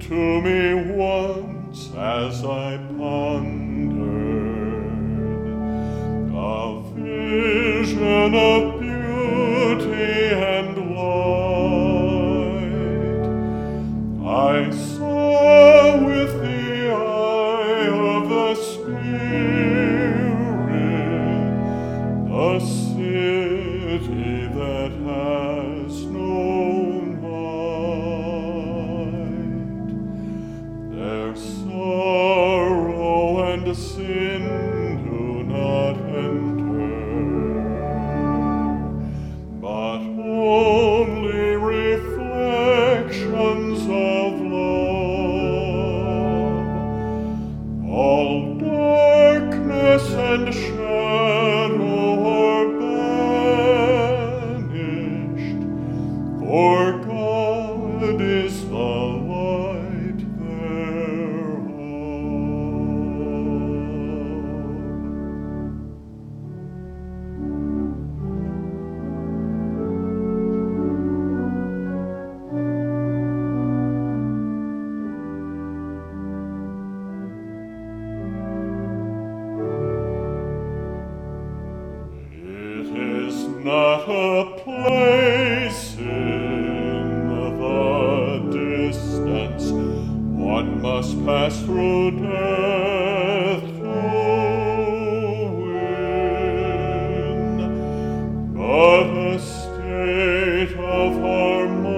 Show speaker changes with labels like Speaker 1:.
Speaker 1: to me once as I pondered a vision of beauty and light. I saw with the eye of the Spirit the city that has no night. Their sorrow and sin do not enter, but only reflections of love. All darkness and shadow are banished, for God is the light thereof. It is not a place in the distance one must pass through death to win, but a state of harmony